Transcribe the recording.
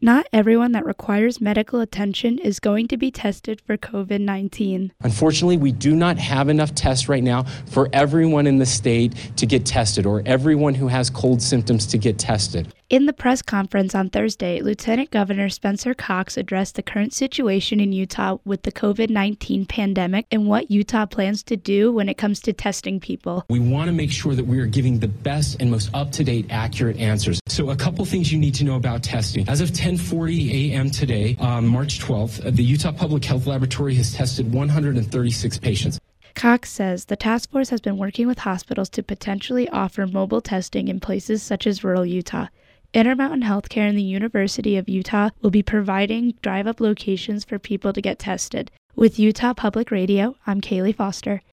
Not everyone that requires medical attention is going to be tested for COVID-19. Unfortunately, we do not have enough tests right now for everyone in the state to get tested, or everyone who has cold symptoms to get tested. In the press conference on Thursday, Lieutenant Governor Spencer Cox addressed the current situation in Utah with the COVID-19 pandemic and what Utah plans to do when it comes to testing people. We want to make sure that we are giving the best and most up-to-date, accurate answers. So a couple things you need to know about testing. As of 10:40 a.m. today, March 12th, the Utah Public Health Laboratory has tested 136 patients. Cox says the task force has been working with hospitals to potentially offer mobile testing in places such as rural Utah. Intermountain Healthcare and the University of Utah will be providing drive-up locations for people to get tested. With Utah Public Radio, I'm Kaylee Foster.